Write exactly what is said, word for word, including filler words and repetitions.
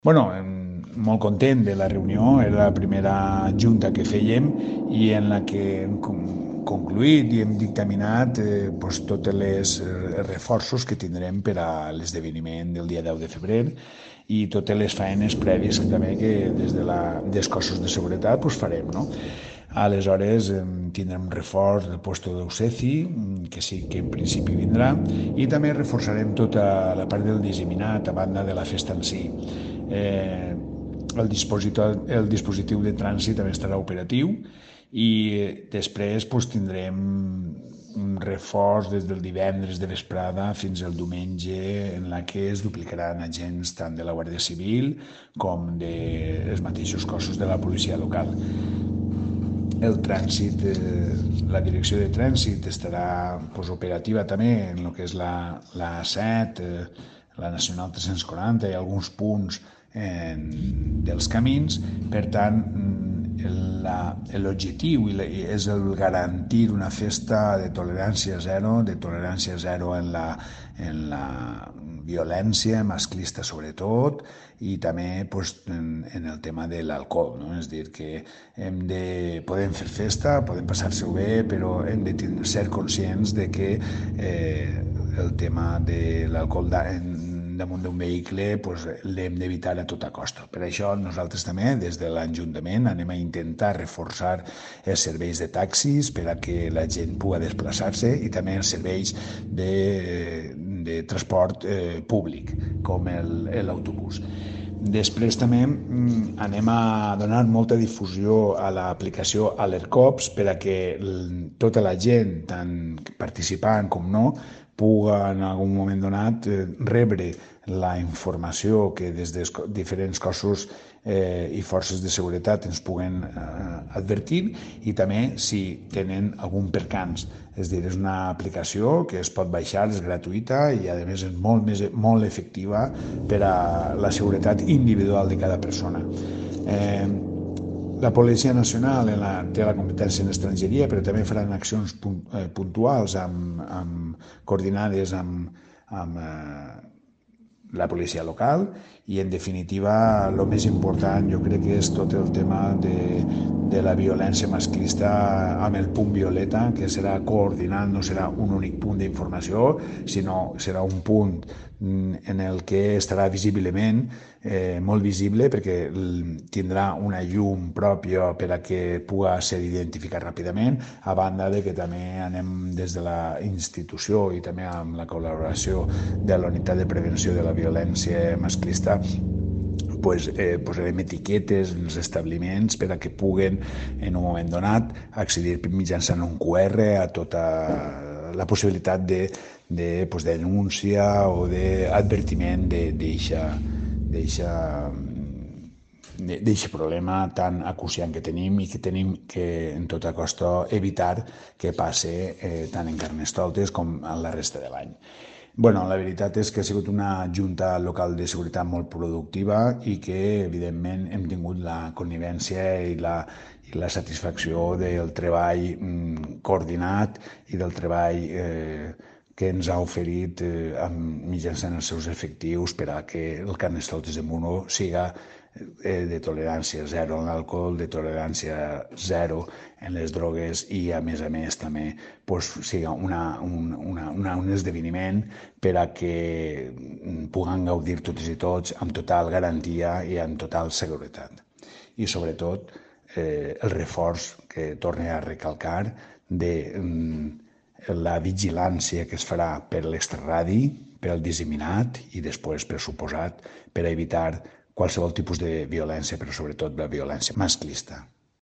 Bueno, em, molt content de la reunió, era la primera junta que fèiem i en la que hem con- concluït i hem dictaminat eh, doncs, tots els eh, reforços que tindrem per a l'esdeveniment del dia deu de febrer i totes les feines prèvies que també que des de la, dels cossos de seguretat doncs, farem, no? Aleshores em, tindrem un reforç del puesto d'Euceci, que sí que en principi vindrà, i també reforçarem tota la part del disseminat a banda de la festa en si. Eh, el, dispositiu, el dispositiu de trànsit també estarà operatiu i després doncs, tindrem un reforç des del divendres de vesprada fins al diumenge en la que es duplicaran agents tant de la Guàrdia Civil com dels mateixos cossos de la policia local. El trànsit, eh, la direcció de trànsit estarà pues, operativa també en el que és la, la A set, eh, la Nacional tres-cents quaranta i alguns punts eh, dels camins. Per tant, l'objectiu és el garantir una festa de tolerància zero, de tolerància zero en la, en la violència masclista sobretot i també pues, en, en el tema de l'alcohol, no? És dir, que hem de, podem fer festa, podem passar-se-ho bé, però hem de ser conscients de que eh, el tema de l'alcohol damunt d'un vehicle pues, l'hem d'evitar a tota costa. Per això nosaltres també, des de l'Ajuntament, anem a intentar reforçar els serveis de taxis per a que la gent pugui desplaçar-se i també els serveis de, de transport eh, públic, com l'autobús. Després també mm, anem a donar molta difusió a l'aplicació Alertcops per a que tota la gent, tant participant com no, puga en algun moment donat eh, rebre la informació que des dels diferents cossos eh, i forces de seguretat ens puguen eh, advertir i també si tenen algun percans. És dir, és una aplicació que es pot baixar, és gratuïta i a més és molt, més, molt efectiva per a la seguretat individual de cada persona. Eh, la Policia Nacional en la, té la competència en estrangeria, però també faran accions puntuals amb, amb, coordinades amb, amb eh, la policia local i en definitiva el més important jo crec que és tot el tema de, de la violència masclista amb el punt violeta, que serà coordinat, no serà un únic punt d'informació, sinó serà un punt en el que estarà visiblement, eh, molt visible, perquè tindrà una llum pròpia per a que pugui ser identificat ràpidament, a banda de que també anem des de la institució i també amb la col·laboració de la unitat de prevenció de la violència masclista pues, eh, posarem etiquetes en els establiments per a que puguen en un moment donat accedir mitjançant un Q R a tota la possibilitat de, de, pues, de denúncia o d'advertiment d'aquest problema tan acuciant que tenim i que tenim que en tota costa evitar que passe eh, tant en Carnestoltes com en la resta de l'any. Bueno, la veritat és que ha sigut una junta local de seguretat molt productiva i que, evidentment, hem tingut la connivència i la, i la satisfacció del treball mm, coordinat i del treball eh, que ens ha oferit eh, amb, mitjançant els seus efectius per a que el Carnestoltes de Muno siga eh, de tolerància zero en l'alcohol, de tolerància zero en les drogues i, a més a més, també pues, siga una, un, una, una, un esdeveniment per a que puguen gaudir totes i tots amb total garantia i amb total seguretat. I, sobretot, eh, el reforç que torne a recalcar de mm, la vigilància que es farà per l'extraradi, per al disseminat i després, per suposat, per a evitar qualsevol tipus de violència, però sobretot la violència masclista.